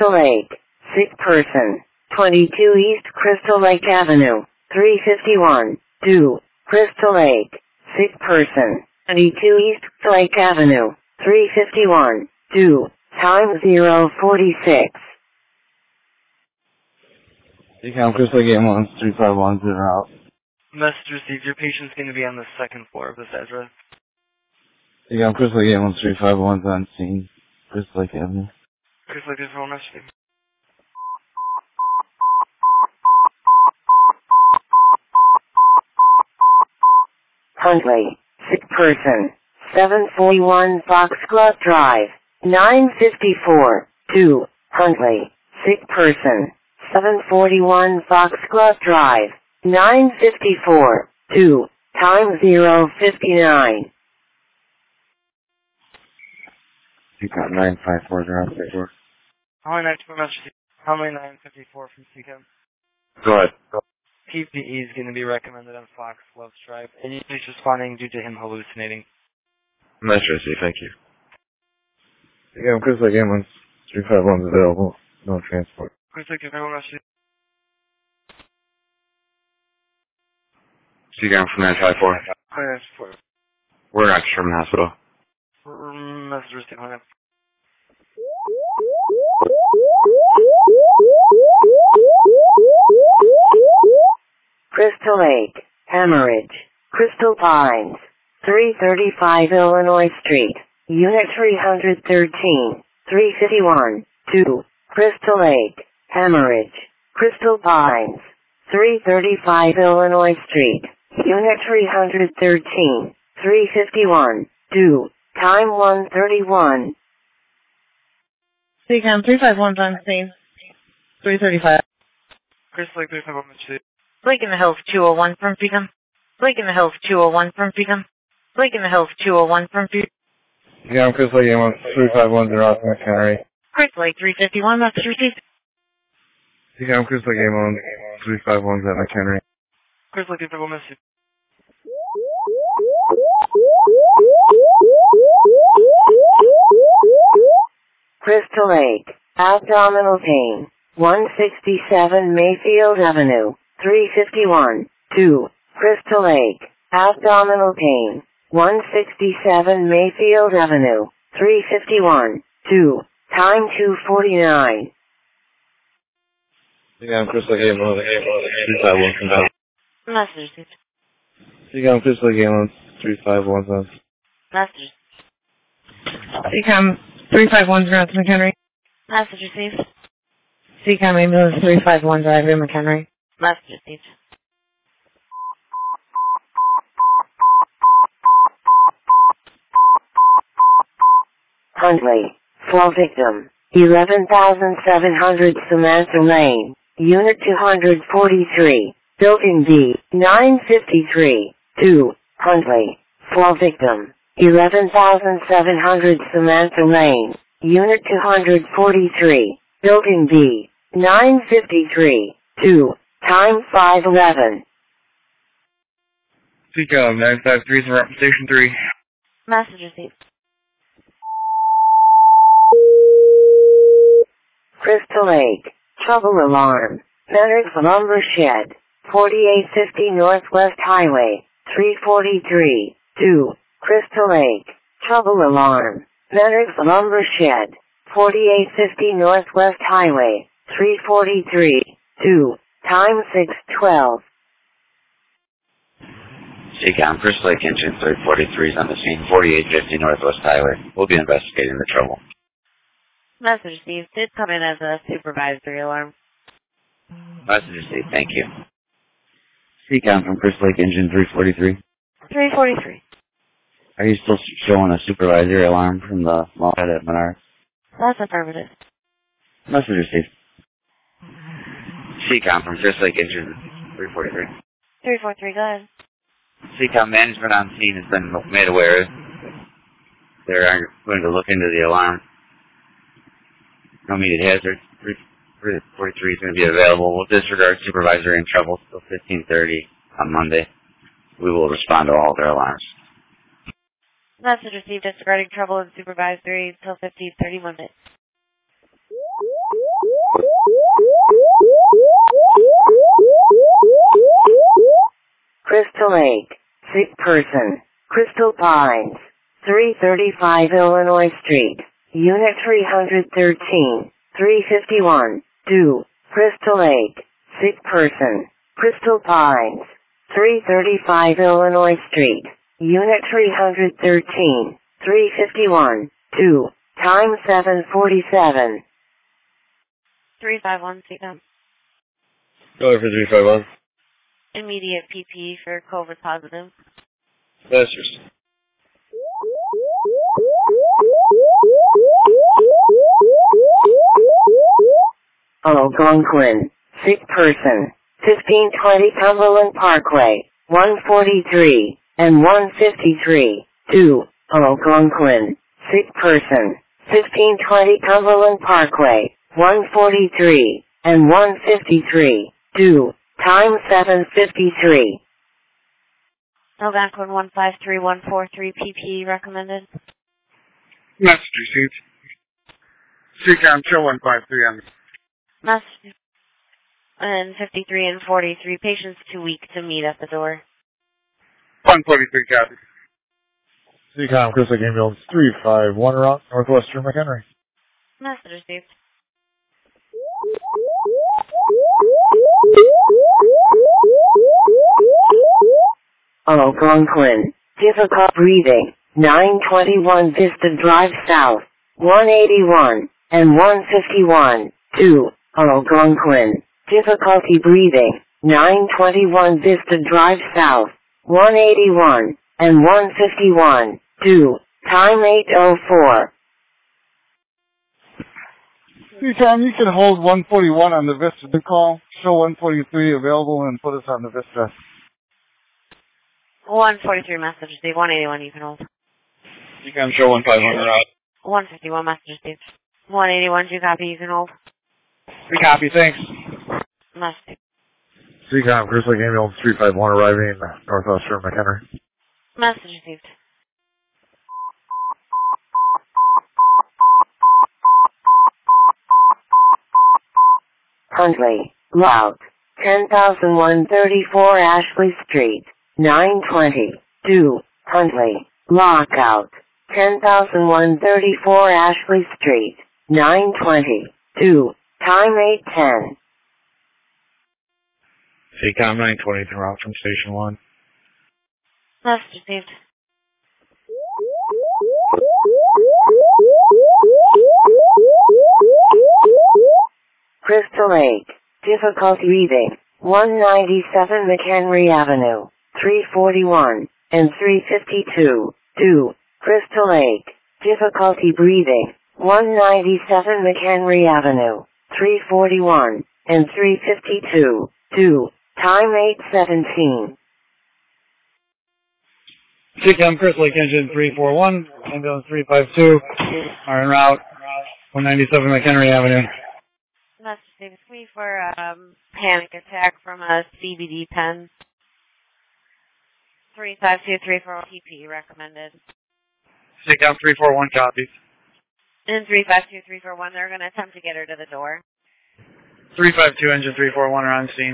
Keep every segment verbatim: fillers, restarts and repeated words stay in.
Crystal Lake. Sick person. twenty-two East Crystal Lake Avenue. three fifty-one. two. Crystal Lake. Sick person. twenty-two East Lake Avenue. three fifty-one. two. Time zero forty-six. You can Crystal Lake ambulance three five one zero out. Message received. Your patient's going to be on the second floor of this address. You can Crystal Lake ambulance three five one on scene. Crystal Lake Avenue. Crystal Lake is phone message. Huntley. Sick person. seven forty-one Foxglove Drive. nine fifty-four. two. Huntley. Sick person. seven forty-one Foxglove Drive. nine fifty-four. two. Time zero fifty-nine. You got nine five four zero four. How many nine message? How many nine fifty-four from C C O M? Go ahead. P P E is going to be recommended on Foxglove Drive, and he's responding due to him hallucinating. Nice to see, thank you. Yeah, Crystal Lake ambulance three five one is available. No transport. Crystal Lake, phone message. So you got from nine five four. Hi, nine four. We're at Sherman Hospital. Message received. Hi, nine. Crystal Lake. Hemorrhage. Crystal Pines. three thirty-five Illinois Street. Unit three thirteen. three fifty-one. two. Crystal Lake. Hemorrhage. Crystal Pines. three thirty-five Illinois Street. Unit three thirteen. three fifty-one. two. Time one thirty-one. C C O M three five one on scene. three thirty-five. Crystal Lake, three five one message. Lake in the Hills two oh one from C C O M. Lake in the Hills two oh one from C C O M. Lake in the Hills two oh one from C C O M. Yeah, I'm Crystal Lake ambulance three five one zero out McHenry. Crystal Lake three fifty-one, message received. Yeah, I'm Crystal Lake ambulance three five one at McHenry. Crystal Lake, three five one message. Crystal Lake. Abdominal pain. one sixty-seven Mayfield Avenue. three fifty-one. two. Crystal Lake. Abdominal pain. one sixty-seven Mayfield Avenue. three fifty-one. two. Time two forty-nine. Yeah, I'm Crystal Lake ambulance three five one from that. Message received. Yeah, I'm Crystal Lake ambulance three five one from Message. C C O M three five one zero to McHenry. Message received. C C O M ambulance three five one drive in McHenry. Message received. Huntley. Fall victim. eleven thousand seven hundred Samantha Lane. Unit two forty-three. Building D. nine fifty-three. two. Huntley. Fall victim. eleven thousand seven hundred Samantha Lane. Unit two forty-three. Building B. nine fifty-three. two. Time five eleven. C C O M nine five three from Station three. Message received. Crystal Lake. Trouble alarm. Menard's Lumber Shed. forty-eight fifty Northwest Highway. three forty-three. two. Crystal Lake. Trouble alarm. Menard's Lumber Shed. forty-eight fifty Northwest Highway. three forty-three. two. Time six twelve. C C O M, Crystal Lake Engine three forty-three is on the scene, forty-eight fifty Northwest Highway. We'll be investigating the trouble. Message received. Did come in as a supervisory alarm. Message received, thank you. C C O M from Crystal Lake Engine three forty-three. three forty-three. Are you still showing a supervisory alarm from the mall head at Menard? That's affirmative. Message received. C C O M from Crystal Lake Engine three forty-three. three forty-three, go ahead. C C O M management on scene has been made aware they're going to look into the alarm. No immediate hazard. three forty-three is going to be available. We'll disregard supervisory in trouble till fifteen thirty on Monday. We will respond to all their alarms. Message received disregarding trouble and supervisory until fifteen thirty Monday. Crystal Lake, sick person, Crystal Pines, three thirty-five Illinois Street, Unit three thirteen, three fifty-one, two, Crystal Lake, sick person, Crystal Pines, three thirty-five Illinois Street, Unit three thirteen, three fifty-one, two, time seven forty-seven. three five one, C M. Go ahead for three five one. Immediate P P for COVID positive. Masters. Algonquin, sick person, fifteen twenty Cumberland Parkway, one forty-three, and one fifty-three, two, Algonquin, sick person, fifteen twenty Cumberland Parkway, one forty-three, and one fifty-three, two, time seven fifty-three. Algonquin one five three one four three P P recommended. Message received. C CAM show one five three on. Message. And fifty-three and forty-three patients too weak to meet at the door. one forty-three copy. C COM, Crystal Lake Ambulance three five one route, Northwestern McHenry. Message received. Algonquin, difficult breathing, nine twenty-one Vista Drive South, one eighty-one, and one fifty-one, two, Algonquin, difficulty breathing, nine twenty-one Vista Drive South, one eighty-one, and one fifty-one, two, time eight oh four. C CAM, you can hold one forty-one on the Vista to call. Show one forty-three available and put us on the Vista. one forty-three message received. one eighty-one you can hold. C CAM, show one five one route. one fifty-one message received. one eighty-one, two copy, you can hold. Three copy, thanks. Message. C COM, Crystal Lake Ambulance three five one arriving Northwestern McHenry. Message received. Huntley, Loud, ten thousand one thirty-four Ashley Street, nine twenty, two, Huntley, Lockout, ten thousand one thirty-four Ashley Street, nine twenty, two, time eight ten. C COM nine twenty route from Station one. Message received. Crystal Lake, difficulty breathing, one ninety-seven McHenry Avenue, three forty-one, and three fifty-two, two, Crystal Lake, difficulty breathing, one ninety-seven McHenry Avenue, three forty-one, and three fifty-two, two, time eight seventeen. C CAM, Crystal Lake Engine three four one, ambulance three five two, are en route, one ninety-seven McHenry Avenue. Message received. We for um, panic attack from a C B D pen. three five two three four P P recommended. C CAM three four one copies. And three five two three four one, they're going to attempt to get her to the door. three five two Engine three four one are on scene.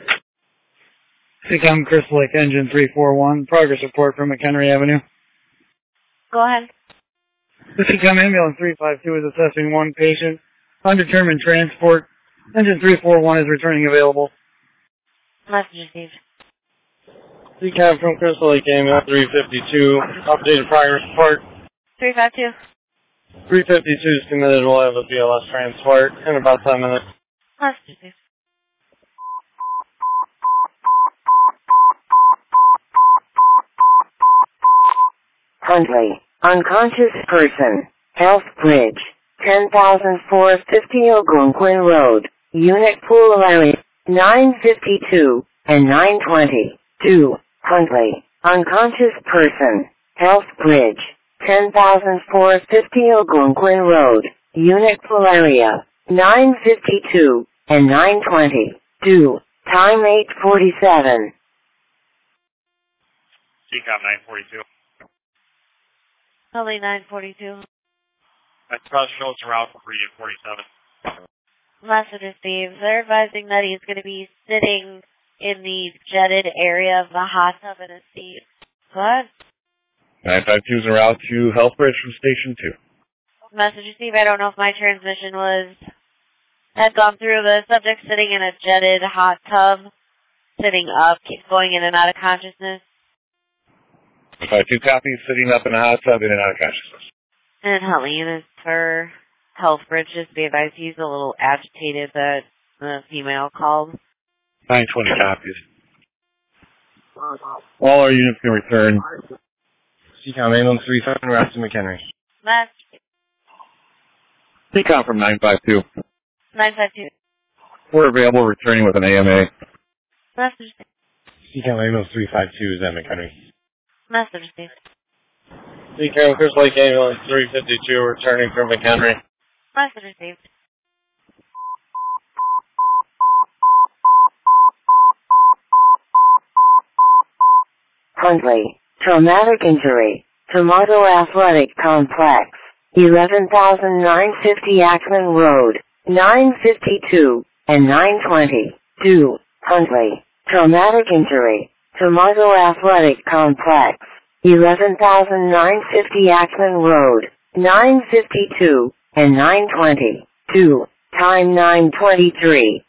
C CAM, Crystal Lake Engine three four one, progress report from McHenry Avenue. Go ahead. The C CAM ambulance three five two is assessing one patient. Undetermined transport. Engine three four one is returning available. Message received. C CAM from Crystal Lake ambulance three fifty-two, updated progress report. three five two. three fifty-two is committed. We'll have a B L S transport in about ten minutes. Message received. Huntley, unconscious person, Health Bridge, ten thousand four fifty Algonquin Road, Unit Pool Area, nine fifty-two, and nine twenty, two, Huntley, unconscious person, Health Bridge, ten thousand four fifty Algonquin Road, Unit Pool Area, nine fifty-two, and nine twenty, two, time eight forty-seven. C CAM nine forty-two. Only nine forty-two. That's cross shows around for three forty-seven. Message received. They're advising that he's going to be sitting in the jetted area of the hot tub in a seat. What? nine five two is en route to Healthbridge from Station two. Message received. I don't know if my transmission was had gone through. The subject sitting in a jetted hot tub, sitting up, keeps going in and out of consciousness. nine five two copies, sitting up in a hot tub, in and out of consciousness. And Helene is for Healthbridge. Just be advised, he's a little agitated that the female called. nine twenty copies. All our units can return. C COM ambulance three seven, route to McHenry. Message. C COM from nine five two. nine five two. We're available, returning with an A M A. Message. C COM ambulance three five two is at McHenry. Message received. C COM Chris Lake ambulance three fifty-two, returning from McHenry. Message received. Huntley, traumatic injury, Tomato Athletic Complex, eleven thousand nine hundred fifty Ackman Road, nine fifty-two, and nine twenty. two. Huntley, traumatic injury, Tomato Athletic Complex, eleven thousand nine hundred fifty Ackman Road, nine fifty-two, and nine twenty. two. Time nine twenty-three.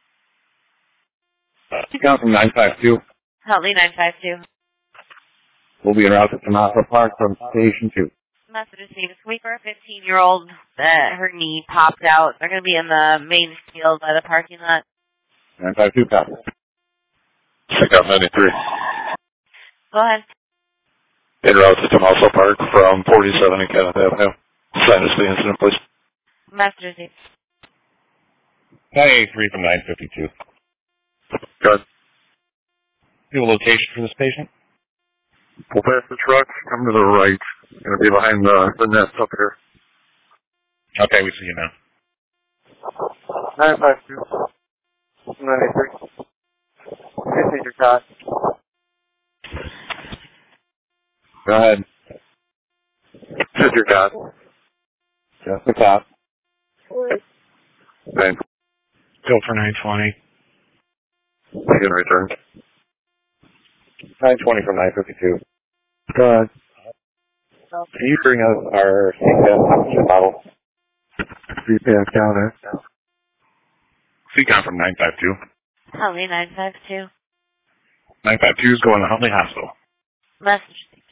C COM from nine five two. Huntley nine five two. We'll be en route to Tomato Park from Station two. Message received. Sweeper, fifteen-year-old, that her knee popped out. They're going to be in the main field by the parking lot. nine five two copies. C COM ninety-three. Go ahead. En route to Tomato Park from forty-seven and Kenneth Avenue. Sign us the incident, please. Message received. nine eighty-three from nine fifty-two. Good. Do a location for this patient? We'll pass the truck, come to the right. Going to be behind the, the nets up here. Okay, we see you now. nine five two. nine eighty-three. This is your shot. Go ahead. This is your shot. Just the top. Nine. Go for nine twenty. Again, return. nine twenty from nine fifty-two. Go ahead. Can you bring us our C COM oxygen bottle? C PAC down there. C COM from nine five two. Huntley nine five two. nine five two is going to Huntley Hospital. Message received.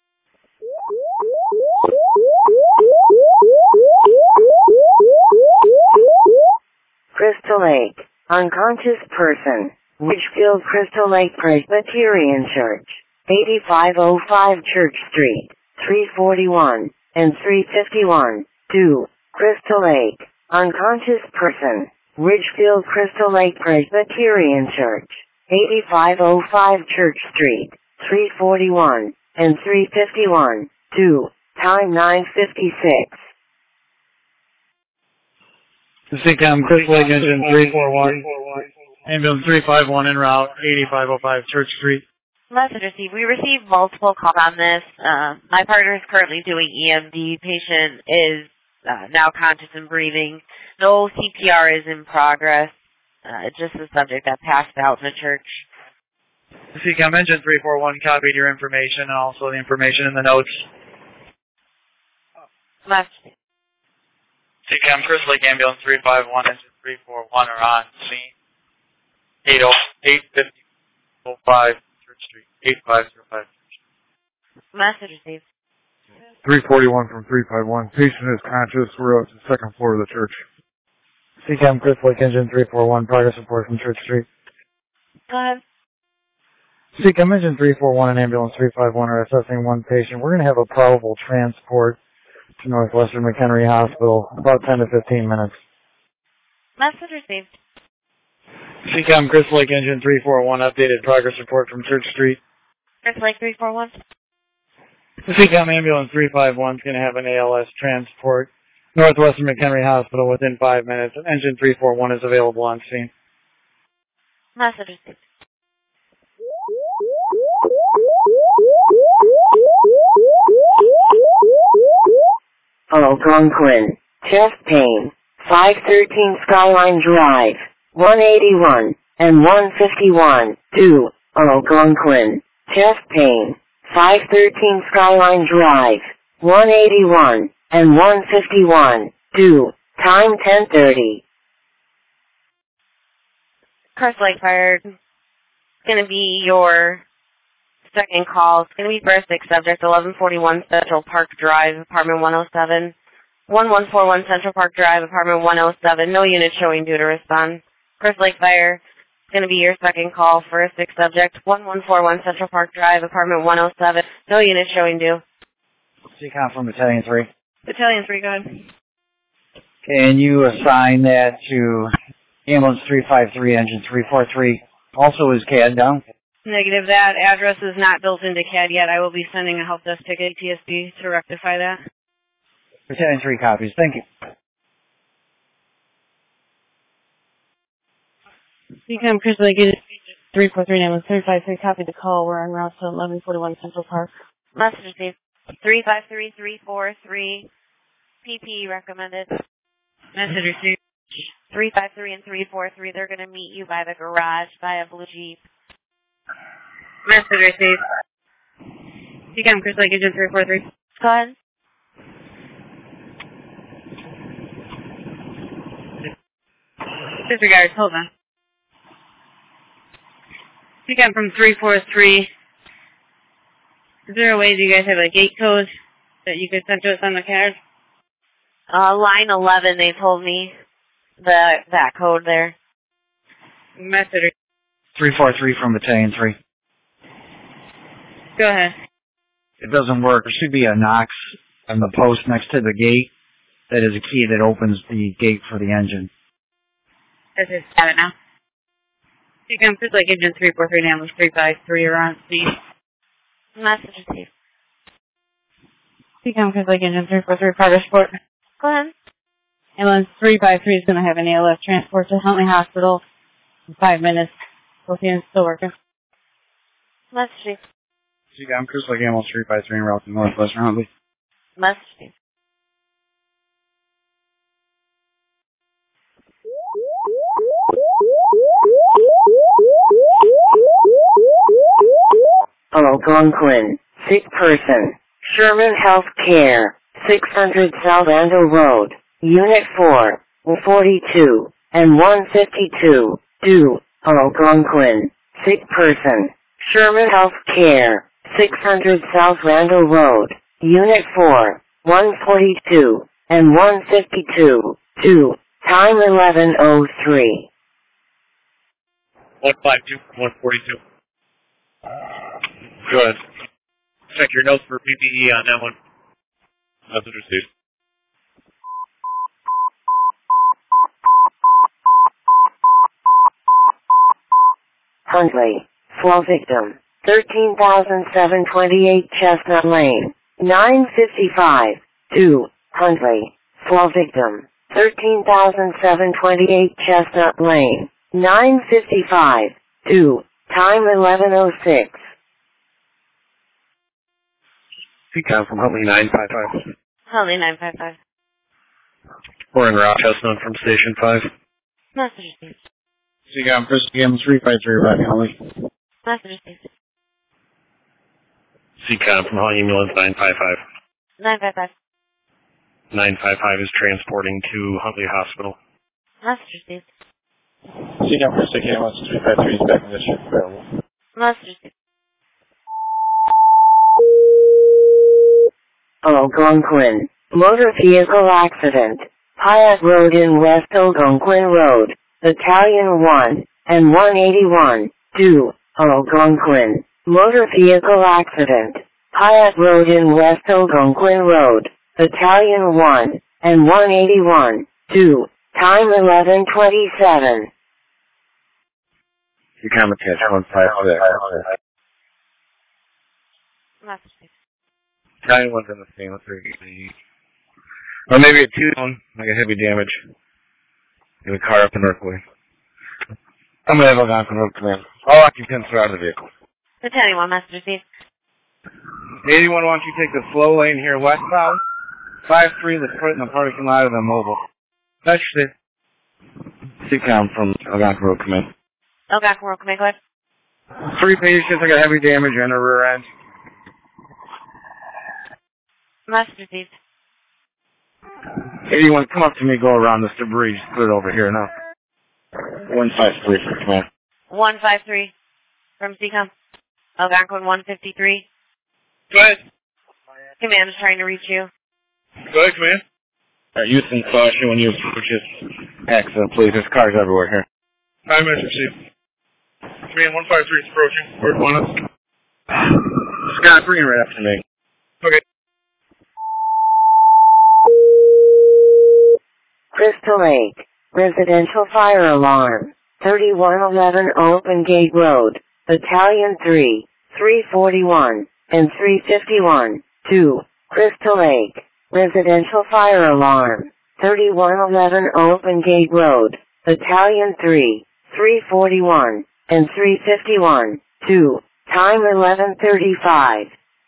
Crystal Lake, unconscious person, Richfield Crystal Lake Presbyterian Church, eighty-five oh five Church Street, three forty-one, and three fifty-one. two. Crystal Lake, unconscious person, Ridgefield Crystal Lake Presbyterian Church, eighty-five oh five Church Street, three forty-one, and three fifty-one. two. Time nine fifty-six. C COM Chris Lake engine three four one. Ambulance three five one en route, eighty-five oh five Church Street. Message received. We received multiple calls on this. Uh, my partner is currently doing E M D. Patient is uh, now conscious and breathing. No C P R is in progress. Uh, just the subject that passed out in the church. C COM engine three four one copied your information and also the information in the notes. Message. C COM Chris Lake ambulance three five one engine three four one are on scene. eight oh eight fifty oh five Church Street. eight five oh five Church Street. Message received. three forty-one from three five one. Patient is conscious. We're up to the second floor of the church. C COM Chris Lake engine three four one progress report from Church Street. Go ahead. C COM engine three four one and ambulance three five one are assessing one patient. We're going to have a probable transport to Northwestern McHenry Hospital, about ten to fifteen minutes. Message received. C COM Chris Lake engine three four one updated progress report from Church Street. Chris Lake three four one. C COM ambulance three five one is going to have an A L S transport Northwestern McHenry Hospital within five minutes. Engine three four one is available on scene. Message received. Algonquin, chest pain, five thirteen Skyline Drive, one eighty-one, and one fifty-one, two, Algonquin, chest pain, five thirteen Skyline Drive, one eighty-one, and one fifty-one, two, time ten thirty. Crest Lake Fire, it's going to be your second call. It's going to be for a sick subject, eleven forty-one Central Park Drive, apartment one oh seven. one one four one Central Park Drive, apartment one oh seven. No unit showing due to respond. Crest Lake Fire, it's going to be your second call for a sick subject, one one four one Central Park Drive, apartment one oh seven. No unit showing due. C COM from Battalion three. Battalion three, go ahead. Can you assign that to ambulance three five three, engine three four three? Also is C A D down? Negative. That address is not built into C A D yet. I will be sending a help desk ticket to T S B to rectify that. Battalion three copies. Thank you. C COM Crystal Lake three four three, ambulance three five three, copy the call. We're en route to eleven forty-one Central Park. Message received. three five three, three four three, P P E recommended. Message received. three five three and three four three, they're going to meet you by the garage by a blue Jeep. Message received. C COM Crystal Lake Agent three four three. Go ahead. Disregard, hold on. C COM from three four three. Is there a way, do you guys have a gate code that you could send to us on the card? Uh, line eleven, they told me the that code there. Message. three four three from Battalion three. Go ahead. It doesn't work. There should be a Knox on the post next to the gate. That is a key that opens the gate for the engine. This is got it now. C COM Crystal Lake Agent three four three, ambulance three five three, are on speed. Message received. C COM Crystal Lake Agent three four three, progress report. Go ahead. Ambulance three five three is going to have an A L F transport to Huntley Hospital in five minutes. Both units still working. Message received. C COM Crystal Lake ambulance three five three en route to Northwestern Huntley. Message received. Algonquin, sick person, Sherman Health Care, six hundred South Ando Road, Unit four, forty-two, and one fifty-two, two, Algonquin, sick person, Sherman Health Care, six hundred South Randall Road, Unit four, one forty-two, and one fifty-two, two, time eleven oh three. one five two, one forty-two. Go ahead. Check your notes for P P E on that one. Message received. Huntley, flow victim, thirteen thousand seven hundred twenty-eight Chestnut Lane, nine fifty-five, two, Huntley, flow victim, thirteen thousand seven hundred twenty-eight Chestnut Lane, nine fifty-five, two, time eleven oh six. C COM from Huntley nine five five. Huntley nine five five. We're in route, Chestnut from Station five. Message received. C COM Crystal Lake ambulance three five three arriving Huntley. Message received. C COM from Huntley ambulance nine five five. nine five five. nine five five is transporting to Huntley Hospital. Message received. C COM Crystal Lake ambulance three five three is back in district available. Message received. Algonquin, motor vehicle accident, Hyatt Road in West Algonquin Road, Battalion one, and one eighty-one, two, Algonquin, motor vehicle accident, Hyatt Road in West Algonquin Road, Battalion one, and one eighty-one, two, time eleven twenty-seven. You come and catch one five six. Message received. Battalion one's in the same, let's see. Or maybe a two one, like a heavy damage. In a car up in Northway. I'm gonna have Algonquin Road Command. All occupants are out of the vehicle. Battalion one, message received. eighty-one, why don't you take the slow lane here westbound? five three, let's put it in the parking lot of the mobile. That's it. C-Com from Algonquin Road, come in. Algonquin Road, come in, go ahead. Three patients, I got heavy damage on the rear end. Message received. Anyone come up to me, go around this debris, just put it over here now. one five three for command. one five three from C COM. Algonquin one fifty-three. Go ahead. Command is trying to reach you. Go ahead, command. All right, use some caution when you approach this accident, please. There's cars everywhere here. Five minutes received. Command one five three is approaching. Where do you want us? Scott, bring it right up to me. Okay. Crystal Lake, residential fire alarm, thirty-one eleven Open Gate Road, Battalion three, three forty-one, and three fifty-one, two, Crystal Lake, residential fire alarm, thirty-one eleven Open Gate Road, Battalion three, three forty-one, and three fifty-one, two, time eleven thirty-five.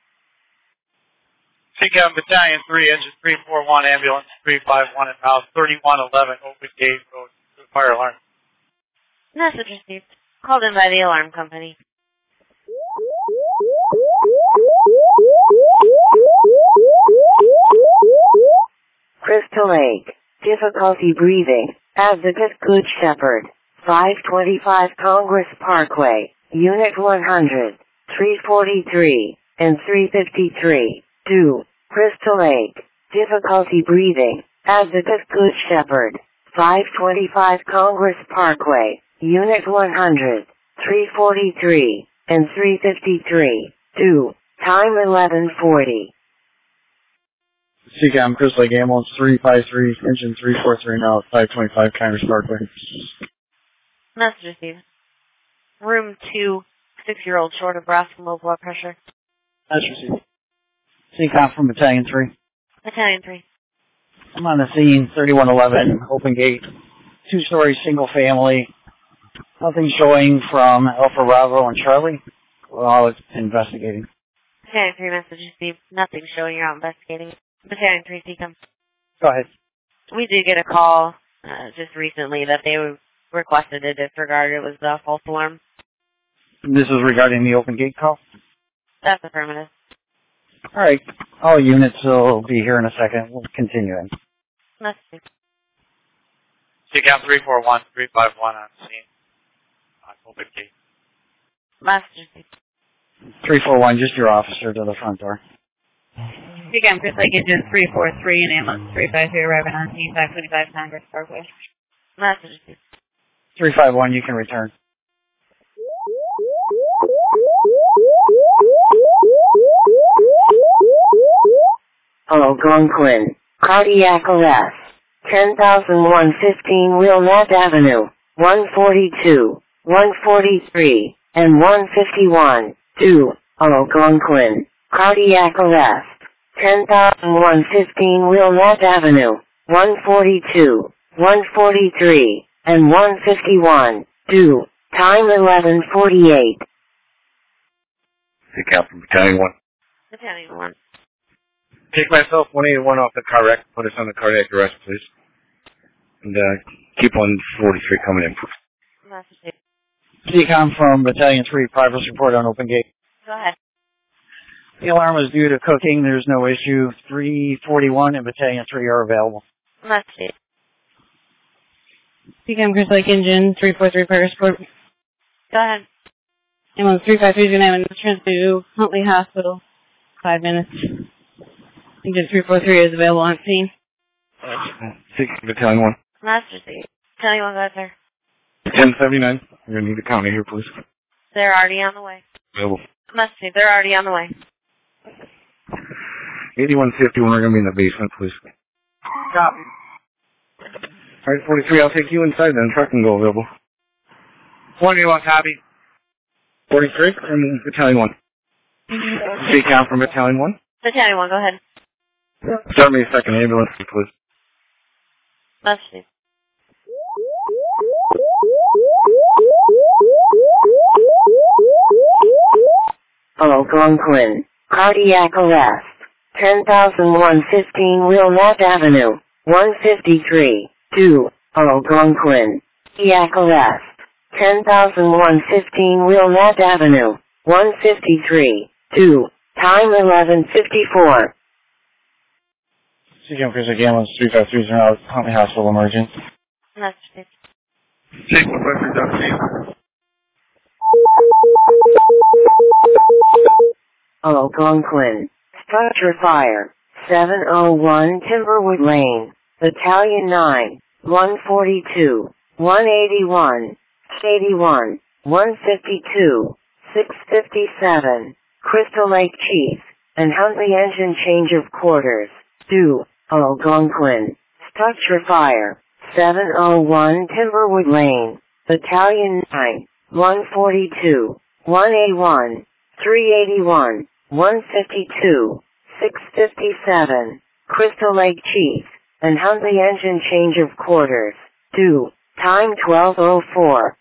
C COM Battalion three, Engine three four one, Ambulance three five one, and House thirty-one eleven, Open Gate Road, fire alarm. Message received. Called in by the alarm company. Crystal Lake, difficulty breathing, Advocate Good Shepherd, five twenty-five Congress Parkway, Unit one hundred, three forty-three, and three fifty-three, two, Crystal Lake, difficulty breathing, Advocate Good Shepherd, five twenty-five Congress Parkway, Unit one hundred, three forty-three, and three fifty-three, two, time eleven forty. C COM, Crystal Lake Ambulance three five three, engine three four three now at five twenty-five Congress Parkway. Message received. Room two, six-year-old short of breath, low blood pressure. That's received. C COM from Battalion three. Battalion three. I'm on the scene, thirty-one eleven, Open Gate, two-story single family. Nothing showing from Alpha Bravo and Charlie. Well, it's investigating. Battalion three, message received. Nothing showing, you're out investigating. Battalion three, C COM. Go ahead. We did get a call uh, just recently that they requested a disregard. It was a false alarm. This is regarding the Open Gate call? That's affirmative. All right. All units will be here in a second. We'll continue in. Message. C COM three four one, three five one on scene. On Open Gate. Message. three four one, just your officer to the front door. C COM, Crystal Lake Engine three four three and ambulance three five three arriving on scene, five twenty-five Congress Parkway. Message. three five one, you can return. Algonquin, cardiac arrest, ten thousand one fifteen Wilmette Avenue, one forty-two, one forty-three, and one fifty-one, two, Algonquin, cardiac arrest, ten thousand one fifteen Wilmette Avenue, one forty-two, one forty-three, and one fifty-one, two, time eleven forty-eight. C COM from Battalion one. Battalion one. Take myself one eighty-one off the car wreck, put us on the cardiac arrest, please. And uh, keep one forty-three coming in. Message. C COM from Battalion three, progress report on Open Gate. Go ahead. The alarm was due to cooking. There's no issue. three forty-one and Battalion three are available. Message. C COM, Crystal Lake Engine three four three, progress report. Go ahead. Ambulance three five three is going to have a transfer to Huntley Hospital. Five minutes. Engine three four three is available on scene. C COM Battalion one. Message. Battalion one, go ahead, sir. ten seventy-nine. We're going to need a county here, please. They're already on the way. Available. Message. They're already on the way. eighty-one fifty-one, we're going to be in the basement, please. Copy. All right, forty-three, I'll take you inside, then truck can go available. twenty-one, copy. forty-three from Battalion one. C COM from Battalion one. Battalion one, go ahead. Start me a second ambulance, please. Message. Algonquin, cardiac arrest, ten thousand one fifteen Wilmette Avenue, one fifty-three, two, Algonquin, Yakavest, ten thousand one hundred fifteen Wilmette Avenue, one fifty-three, two, time eleven fifty-four. C C M Chris Gamblin, three five three zero, Huntley Hospital emergent. Message. Take one five three down. Algonquin, structure fire, seven oh one Timberwood Lane, Battalion nine, one forty-two, one eighty-one, eighty-one, one fifty-two, six fifty-seven, Crystal Lake Chief, and Huntley engine change of quarters, due, Algonquin, structure fire, seven oh one Timberwood Lane, Battalion nine, one forty-two, one eighty-one, three eighty-one, one fifty-two, six fifty-seven, Crystal Lake Chief, and Huntley engine change of quarters, due, time twelve oh four.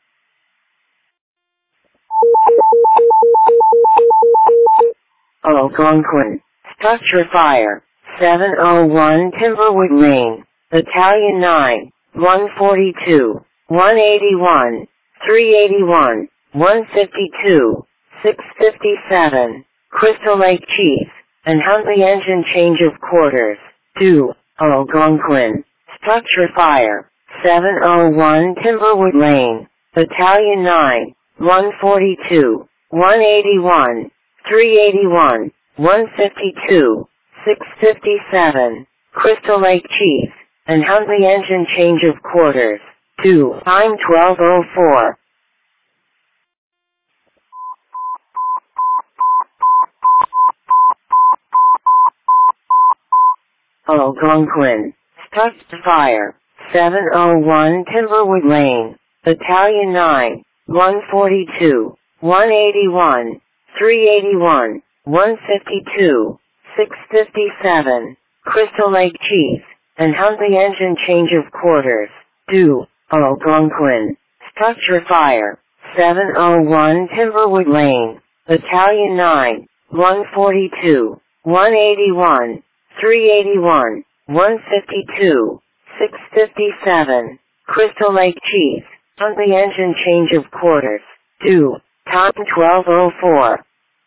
Algonquin, structure fire, seven oh one Timberwood Lane, Battalion nine, one forty-two, one eighty-one, three eighty-one, one fifty-two, six fifty-seven, Crystal Lake Chief, and Huntley engine change of quarters, due, Algonquin, structure fire, seven oh one Timberwood Lane, Battalion nine, one forty-two, one eighty-one, three eighty-one, one fifty-two, six fifty-seven, Crystal Lake Chief, and Huntley engine change of quarters, due, time twelve oh four. Algonquin, structure fire, seven oh one Timberwood Lane, Battalion nine, one forty-two, one eighty-one, three eighty-one, one fifty-two, six fifty-seven, Crystal Lake Chief, and Huntley engine change of quarters, due, Algonquin, structure fire, seven oh one Timberwood Lane, Battalion nine, one forty-two, one eighty-one, three eighty-one, one fifty-two, six fifty-seven, Crystal Lake Chief, Huntley engine change of quarters, due, time twelve oh four.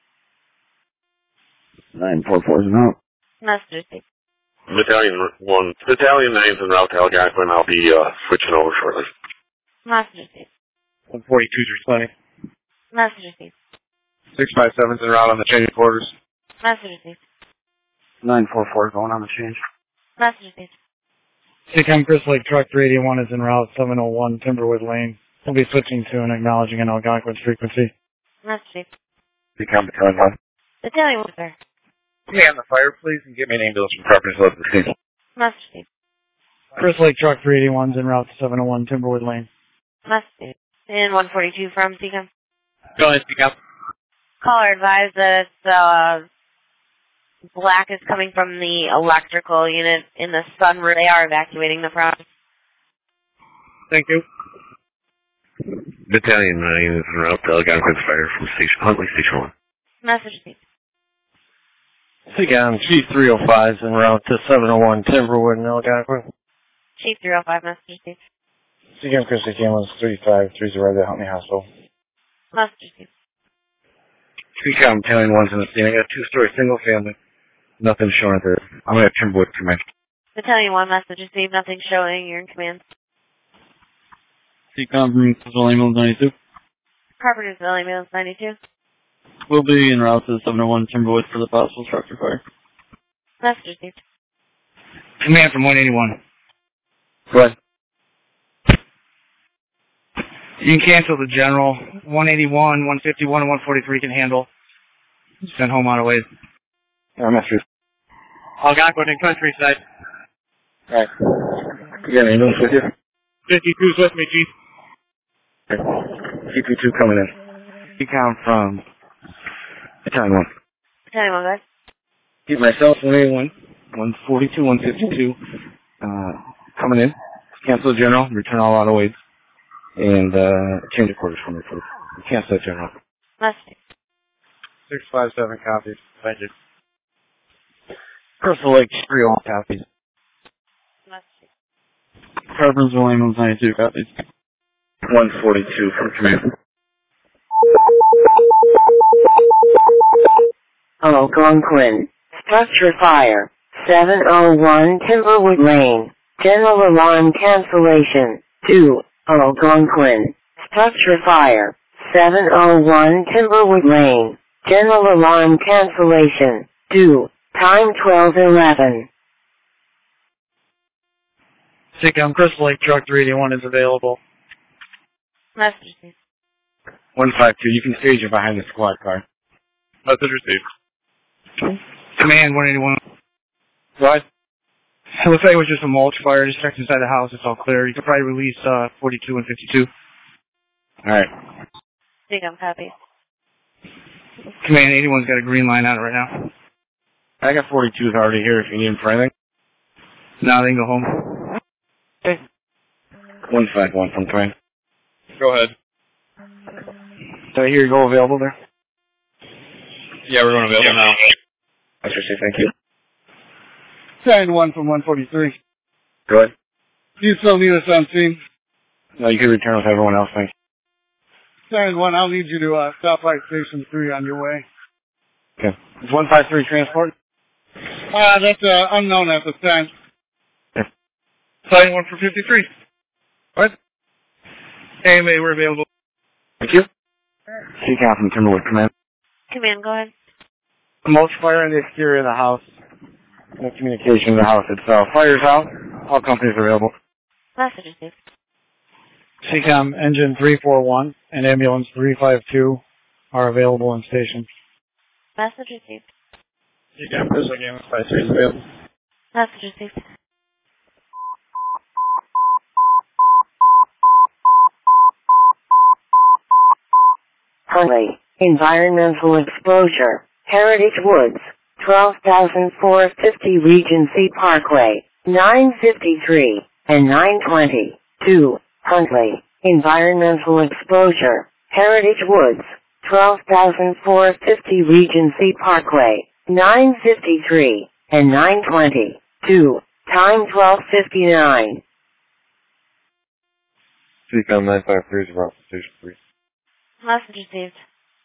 nine four four is out. Message. Battalion one, Battalion nine's en route to Algonquin. I'll be uh, switching over shortly. Message. one forty-two through twenty. Message. six five seven's en route on the change of quarters. Message. nine four four going on the change. Message. C C M Chris Lake Truck three eighty-one is en route, seven oh one Timberwood Lane. We'll be switching to and acknowledging an Algonquin's frequency. Message. C C M Battalion one. Battalion one, sir. Command the fire, please, and get me an ambulance from Carpenter's Love to the scene. Message. Chris Lake Truck three eighty-one is en route to seven oh one Timberwood Lane. Message. And one forty-two from C C M. Go ahead, speak up. Caller advised that uh, black is coming from the electrical unit in the sunroom. They are evacuating the front. Thank you. Battalion nine is en route to Algonquin's fire from Station Huntley Station one. Message. C C M Chief three oh five is en route to seven oh one Timberwood in Algonquin. Chief three oh five, message. C C M Chris Gamblin, three five three zero at Huntley Hospital. Message. C C M Battalion one's in the scene. I got a two-story single family. Nothing showing there. I'm going to have Timberwood command. Battalion one, message received. Nothing showing. You're in command. C C M from Civil Ambulance ninety-two. Carpenter's Ambulance ninety-two. We'll be en route to seven oh one Timberwood for the possible structure fire. Message received. Command from one eighty-one. Go ahead. You can cancel the general. one eighty-one, one fifty-one, and one forty-three can handle. Send home on a ways. Yeah, message. Algonquin and countryside. Alright. You got an ambulance with you? fifty-two's with me, Chief. C P two coming in. C C M from Battalion one. Battalion one, guys. Keep myself, one eighty-one, one forty-two, one fifty-two, uh, coming in. Cancel the general, return all auto aids, and, uh, change of quarters for me, please. Cancel the general. Message. six five seven copies. Thank you. Crystal Lake three oh one copies. Message. Carpentersville Ambulance ninety-two, copies. one forty-two from command. Algonquin. Structure fire. seven oh one Timberwood Lane. General alarm cancellation. two. Algonquin. Structure fire. seven oh one Timberwood Lane. General alarm cancellation. two. Time twelve eleven. C COM Crystal Lake Truck three eighty-one is available. Message received. one five two, you can stage it behind the squad car. Message received. Command one eighty-one. What? It looks like it was just a mulch fire. Just checked inside the house. It's all clear. You could probably release uh, forty-two and fifty-two. Alright. C COM copy. Command eighty-one's got a green line on it right now. I got forty-twos already here if you need them for anything. Now they can go home. Okay. one five one from command. Go ahead. Did I hear you go available there? Yeah, we're going available now. I should say thank you. Sign one from one forty-three. Go ahead. Do you still need us on scene? No, you can return with everyone else, thanks. Sign one, I'll need you to uh, stop by station three on your way. Okay. Is one five three transport? Uh, that's uh, unknown at this time. Okay. Sign one for fifty-three. What? A M A, we're available. Thank you. C COM from Timberwood command. Command, go ahead. A mulch fire in the exterior of the house. No communication in the house itself. Fire's out. All companies are available. Message received. C COM engine three four one and ambulance three five two are available in station. Message received. C COM Crystal Lake Ambulance five three is available. Message received. Huntley. Environmental exposure. Heritage Woods. twelve thousand four hundred fifty Regency Parkway. nine fifty-three and nine twenty. two. Huntley. Environmental exposure. Heritage Woods. twelve thousand four hundred fifty Regency Parkway. nine fifty-three and nine twenty. two. Time twelve fifty-nine. C COM nine five three is around station three. Message received.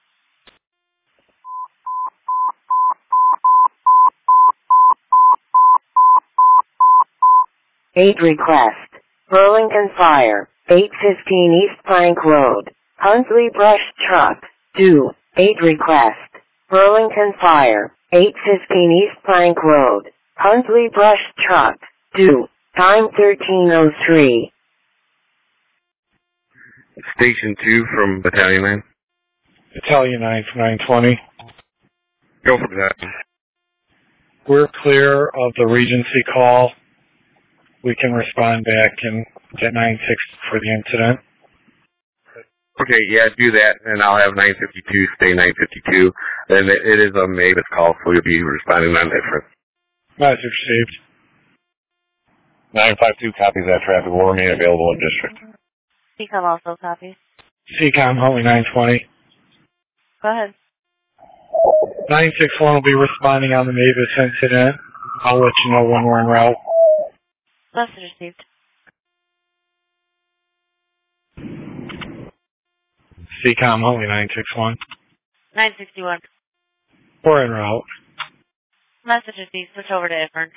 eight request. Burlington Fire. eight fifteen East Plank Road. Huntley Brush Truck. two. eight request. Burlington Fire. eight fifteen East Plank Road. Huntley Brush Truck. two. Time thirteen oh three. Station two from Battalion nine. Battalion nine from nine twenty. Go for that. We're clear of the Regency call. We can respond back and get nine six for the incident. Okay, yeah, do that, and I'll have nine fifty-two stay nine fifty-two. And it, it is a Mavis call, so you'll be responding on different. Message received. nine five two copies that traffic will remain available in district. C COM also copies. C COM Huntley nine twenty. Go ahead. nine six one will be responding on the Mavis incident. I'll let you know when we're en route. Message received. C COM Huntley nine six one. nine sixty-one. We're en route. Message received. Switch over to Ifern.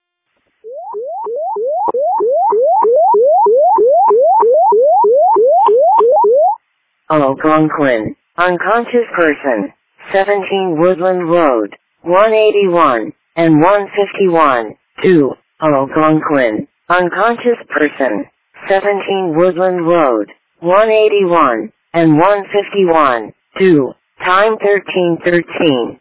Algonquin. Unconscious person. seventeen Woodland Road. one eighty-one and one fifty-one. two. Algonquin. Unconscious person. seventeen Woodland Road. one eighty-one and one fifty-one. two. Time thirteen thirteen.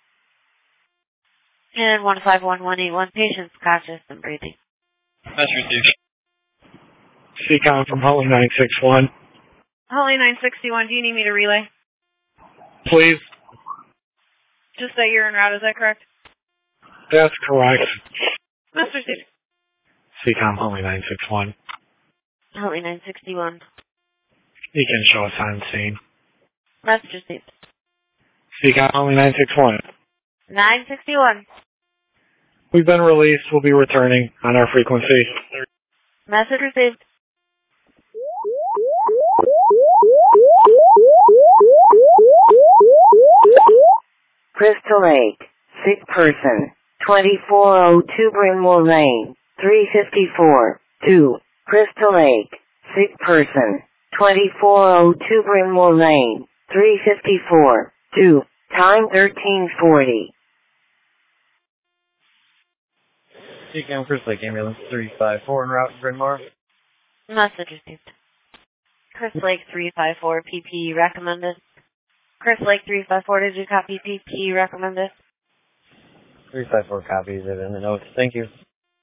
And one five one one eight one. Patients conscious and breathing. Message received. C COM from Huntley nine six one. Holly nine sixty-one, do you need me to relay? Please. Just that you're en route, is that correct? That's correct. Message received. C COM Huntley nine six one. Huntley nine sixty-one. You can show us on scene. Message received. C COM Huntley nine six one. nine sixty-one. We've been released. We'll be returning on our frequency. Message received. Crystal Lake, sick person, twenty-four oh two Brynmore Lane, three fifty-four, two. Crystal Lake, sick person, twenty-four oh two Brynmore Lane, three fifty-four, two. Time thirteen forty. C CAM Crystal Lake Ambulance three five four en route to Brynmore. Message received. Crystal Lake three five four P P E recommended. Crystal Lake three five four, did you copy P P E recommended? three five four copies it in the notes. Thank you.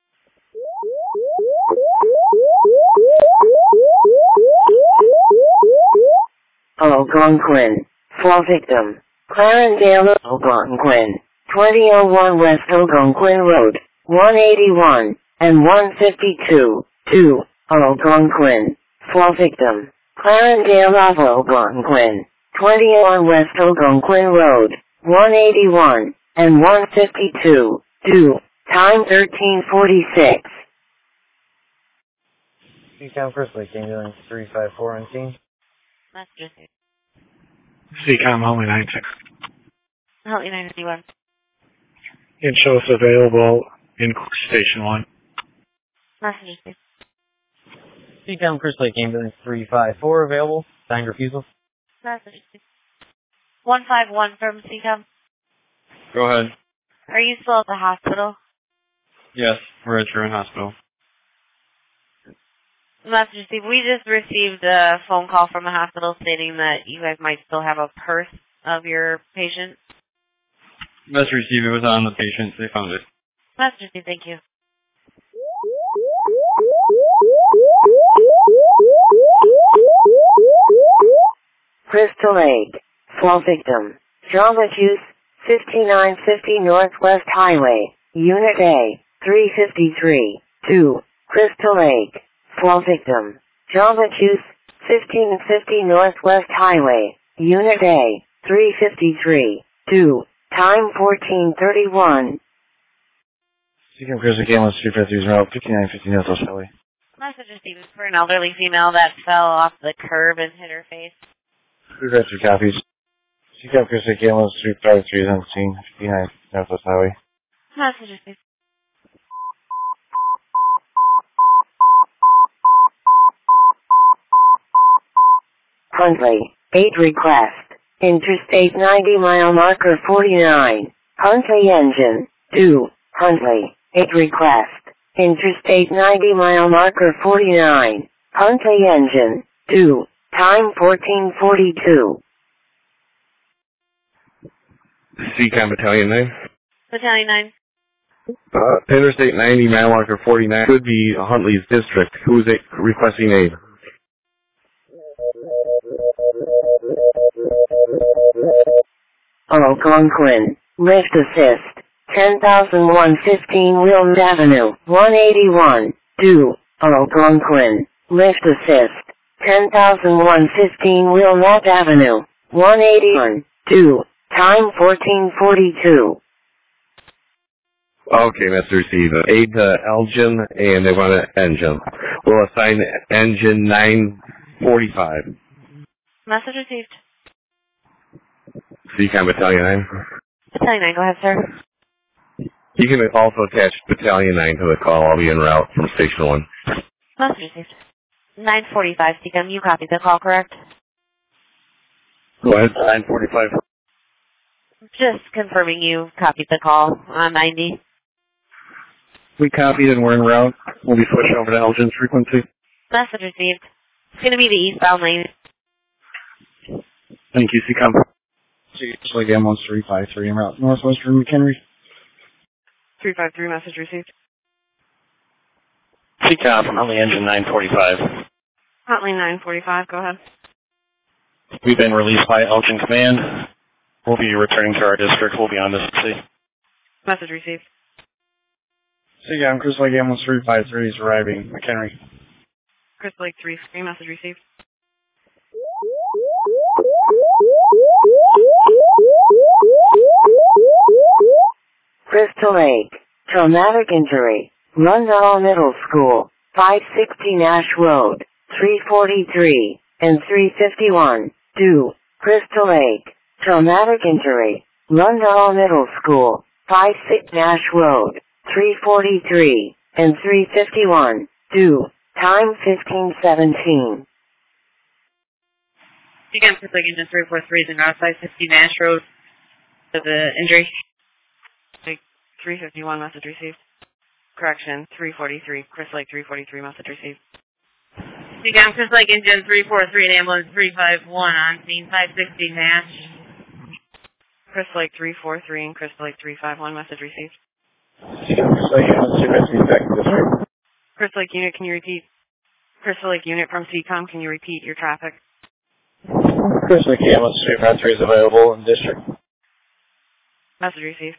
Algonquin, fall victim, Clarendale, Algonquin, twenty oh one West Algonquin Road, one eighty-one, and one fifty-two, two. Algonquin, fall victim, Clarendale of Algonquin, twenty oh one West Algonquin Road, one eighty-one, and one fifty-two, two. Time thirteen forty-six. C CAM Crystal Lake Ambulance three five four on scene. Message received. C CAM Huntley nine six. Huntley nine fifty-one. It shows available in Station one. Message received. C CAM Crystal Lake Ambulance three five four available. Signed refusal. Message received. one five one from C CAM. Go ahead. Are you still at the hospital? Yes, we're at Druin Hospital. Message received. We just received a phone call from the hospital stating that you guys might still have a purse of your patient. Message received. It was on the patient. They found it. Message received. Thank you. Crystal Lake, fall victim, Java Juice, fifty-nine fifty Northwest Highway, Unit A, three fifty-three, two. Crystal Lake, fall victim, Java Juice, fifteen fifty Northwest Highway, Unit A, three fifty-three, two. Time fourteen thirty-one. C CAM Crystal Lake Ambulance three five three zero, fifty-nine fifty Northwest Highway. Message received for an elderly female that fell off the curb and hit her face. three five three copies. C CAM Crystal Lake Ambulance three five three is on scene, fifty-nine Northwest Highway. Message received. Huntley, eight request. Interstate ninety mile marker forty-nine. Huntley engine, two. Huntley, eight request. Interstate ninety mile marker forty-nine. Huntley engine, two. Time fourteen forty-two. C CAM Battalion nine. Battalion nine. Uh, Interstate ninety, mile marker forty-nine, could be Huntley's district. Who is it requesting aid? Algonquin, lift assist, ten thousand one fifteen Williams Avenue, one eighty-one, two. Algonquin, lift assist, ten thousand one fifteen Wilmette Avenue, one eighty-one, two. Time fourteen forty-two. Okay, that's received. Aid to Elgin, and they want an engine. We'll assign engine nine forty-five. Message received. C CAM Battalion nine. Battalion nine, go ahead, sir. You can also attach Battalion nine to the call. I'll be en route from Station one. Message received. nine forty-five, C CAM, you copied the call, correct? Go ahead. nine forty-five. Just confirming you copied the call on ninety. We copied and we're en route. We'll be switched over to Elgin's frequency. Message received. It's going to be the eastbound lane. Thank you, C CAM. It's like M one three five three en route northwestern McHenry. three five three, message received. C CAM on the engine nine forty-five. Huntley nine forty-five, go ahead. We've been released by Elgin Command. We'll be returning to our district. We'll be on this C. Message received. C CAM Crystal Lake M one three five three is arriving, McHenry. Crystal Lake three three, message received. Crystal Lake, traumatic injury, Rundall Middle School, five sixty Nash Road, three forty-three, and three fifty-one. two. Crystal Lake, traumatic injury, Rundall Middle School, five six Nash Road, three forty-three, and three fifty-one. two. Time fifteen seventeen. Again, Crystal Lake Engine three four three is in North five sixty Nash Road to the injury. three fifty-one, message received. Correction, three forty-three. Crystal Lake three forty-three, message received. Again, Crystal Lake Engine three four three and ambulance three five one on scene five sixty Nash. Crystal Lake three four three and Crystal Lake three five one, message received. Crystal Lake Unit, can you repeat? Crystal Lake Unit from C COM, can you repeat your traffic? Crystal Lake ambulance three five three is available in district. Message received.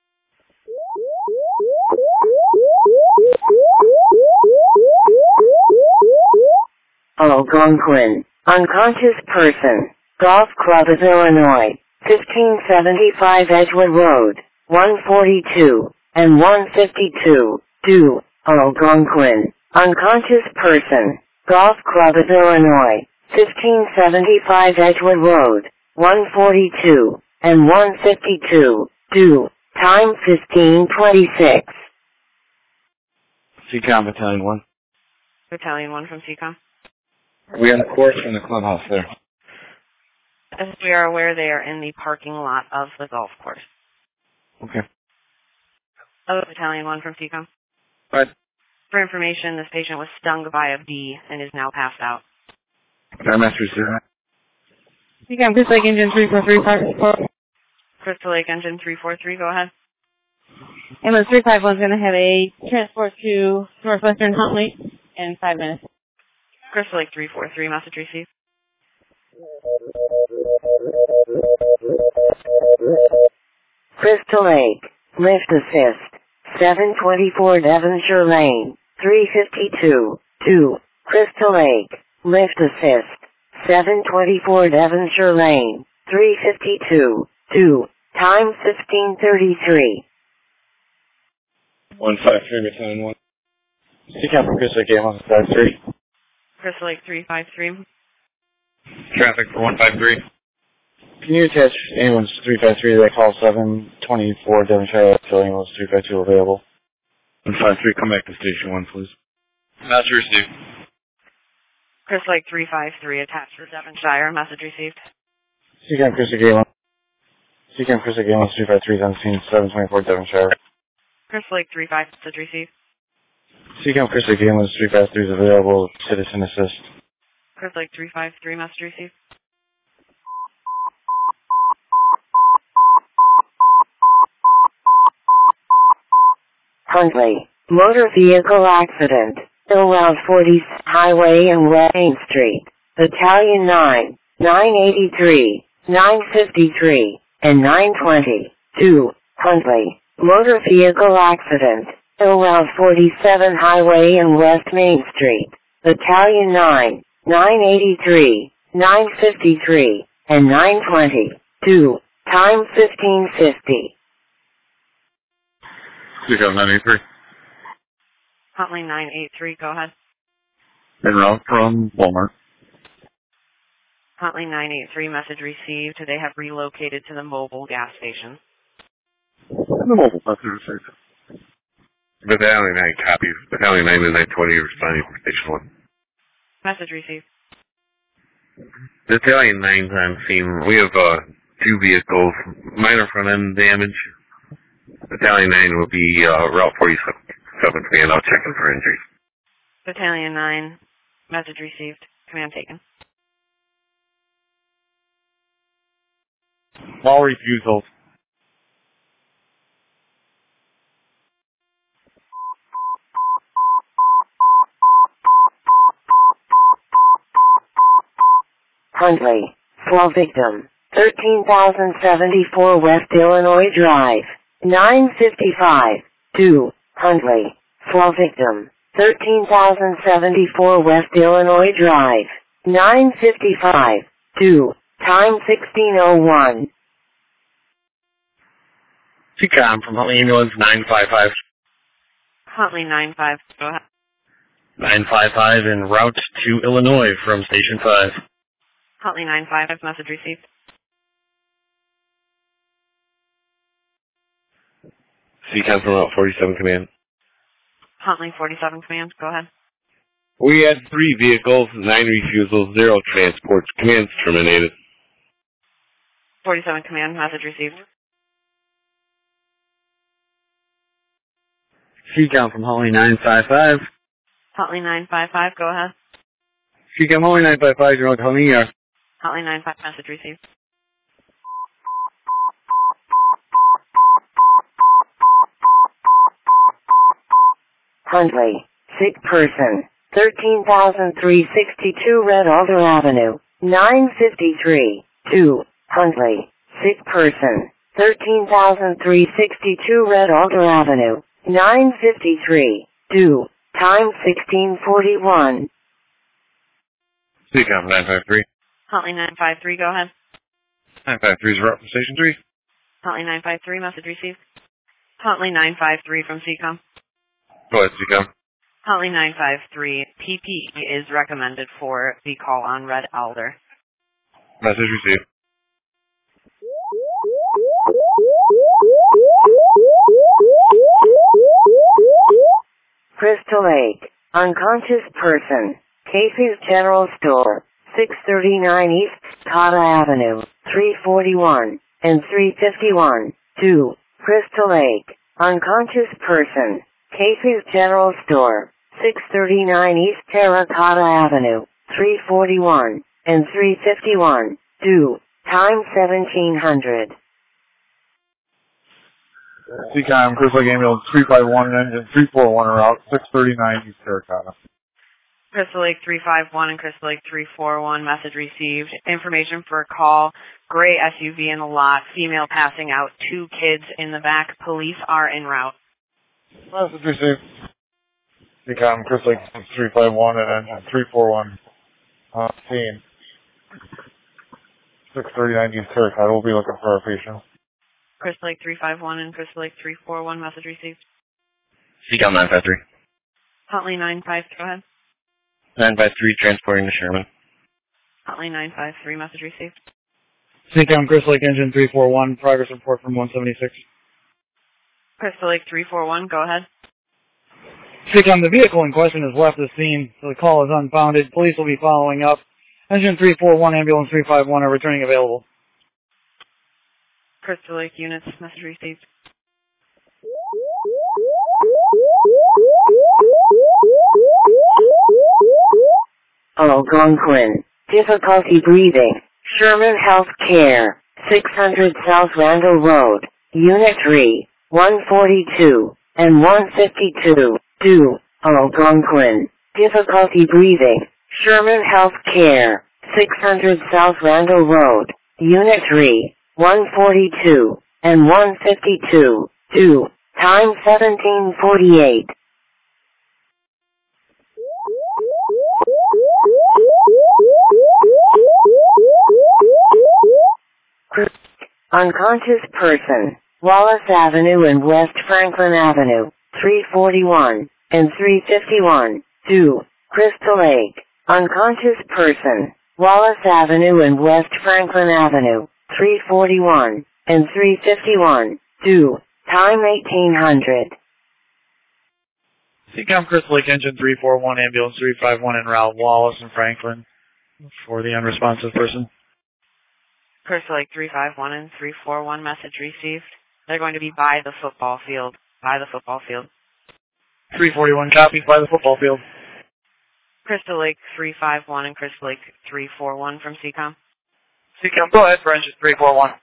Algonquin, unconscious person, Golf Club of Illinois, fifteen seventy-five Edgewood Road, one forty-two, and one fifty-two. two. Algonquin, unconscious person, Golf Club of Illinois, fifteen seventy-five Edgewood Road, one forty-two, and one fifty-two. two. Time fifteen twenty-six. C COM Battalion one. Battalion one from C COM. We on the course from the clubhouse there. As we are aware, they are in the parking lot of the golf course. Okay. Oh, Battalion one from C COM. Right. For information, this patient was stung by a bee and is now passed out. Our master zero. C COM, Crystal Lake Engine three four three, Crystal Lake Engine three four three, go ahead. Ambulance three five one is going to have a transport to Northwestern Huntley in five minutes. Crystal Lake three four three, message received. Crystal Lake, lift assist, seven twenty-four Devonshire Lane, three fifty-two. two. Crystal Lake, lift assist, seven twenty-four Devonshire Lane, three fifty-two. two. Time fifteen thirty-three. one five three, Battalion one. C COM from Crystal Lake ambulance five three. Crystal Lake three five three. Traffic for one five three. Can you attach ambulance three five three to that call seven twenty-four Devonshire Hill ambulance three five two available? one five three, come back to station one, please. Master received. Crystal Lake three five three, attached for Devonshire, message received. C COM Crystal Lake ambulance. C COM Crystal Lake ambulance three five three is on scene seven twenty-four Devonshire. Crystal Lake three five, message received. C COM Crystal Lake ambulance three five three is available, citizen assist. Crystal Lake three five three, message received. Huntley, motor vehicle accident, Illwell forty Highway and West Main Street, Battalion nine, nine eighty-three, nine fifty-three, and nine twenty. two. Huntley, motor vehicle accident, Illwell forty-seven Highway and West Main Street, Battalion nine, nine eighty-three, nine fifty-three, and nine twenty. two. Time fifteen fifty. C COM nine eight three. Huntley nine eight three, go ahead. En route from Walmart. Huntley nine eight three, message received. They have relocated to the mobile gas station. The mobile message received. Battalion nine copies. Battalion nine and nine twenty responding from station one. Message received. Battalion nine's on scene. We have uh, two vehicles, minor front end damage. Battalion nine will be uh, Route forty-seven command out checking for injuries. Battalion nine, message received. Command taken. All refusals. Huntley, slow victim, thirteen thousand seventy-four West Illinois Drive, nine fifty-five. two. Huntley, slow victim, thirteen thousand seventy-four West Illinois Drive, nine fifty-five. two. Time sixteen oh one. C COM from Huntley ambulance nine five five. Huntley nine five, go ahead. nine five five en route to Illinois from Station five. Huntley nine five five, message received. C COM from Route forty-seven Command. Huntley forty-seven Command, go ahead. We had three vehicles, nine refusals, zero transports. Command's terminated. forty-seven Command, message received. C COM from Huntley nine five five. Huntley nine five five, go ahead. C COM Huntley nine five five, you're on Huntley E R. Huntley nine five, message received. Huntley, sick person, thirteen thousand three hundred sixty-two Red Alder Avenue, nine fifty-three, two, Huntley, sick person, thirteen thousand three hundred sixty-two Red Alder Avenue, nine fifty-three, two, time sixteen forty-one. C COM nine five three. Huntley nine five three, go ahead. nine five three is route from Station three. Huntley nine five three, message received. Huntley nine five three from C COM. Go ahead, C COM. Huntley nine five three, P P E is recommended for the call on Red Alder. Message received. Crystal Lake, unconscious person, Casey's General Store, six thirty-nine East Cotta Avenue, three forty-one, and three fifty-one, two, Crystal Lake, unconscious person, Casey's General Store, six thirty-nine East Terracotta Avenue, three forty-one, and three fifty-one, two, time seventeen hundred. C COM, Crystal Lake Ambulance three five one and engine three four one are out, six thirty-nine East Terracotta. Crystal Lake three five one and Crystal Lake three four one, message received. Information for a call, gray S U V in the lot, female passing out, two kids in the back, police are en route. Message received. C COM, Crystal Lake three five one and engine three four one. Uh, scene. six thirty-nine East Terracotta, we'll be looking for our patient. Crystal Lake three five one and Crystal Lake three four one, message received. C COM nine five three. Huntley nine five, go ahead. nine five three transporting to Sherman. Huntley nine five three, message received. C COM, Crystal Lake Engine three four one, progress report from one seventy-six. Crystal Lake three four one, go ahead. C COM, the vehicle in question has left the scene, so the call is unfounded. Police will be following up. Engine three four one, ambulance three five one are returning available. Crystal Lake units, message received. Algonquin, difficulty breathing, Sherman Health Care, six hundred South Randall Road, Unit three, one forty-two, and one fifty-two, two, Algonquin, difficulty breathing, Sherman Health Care, six hundred South Randall Road, Unit three, one forty-two, and one fifty-two, two, time seventeen forty-eight. Unconscious person, Wallace Avenue and West Franklin Avenue, three forty-one, and three fifty-one, two, Crystal Lake, unconscious person, Wallace Avenue and West Franklin Avenue, three forty-one, and three fifty-one, two, time eighteen hundred. C COM, Crystal Lake Engine three four one, ambulance three five one en route, Wallace and Franklin for the unresponsive person. Crystal Lake three five one and three four one, message received. They're going to be by the football field. By the football field. three forty-one copies by the football field. Crystal Lake three five one and Crystal Lake three four one from C COM. C COM, go ahead for engine three four one.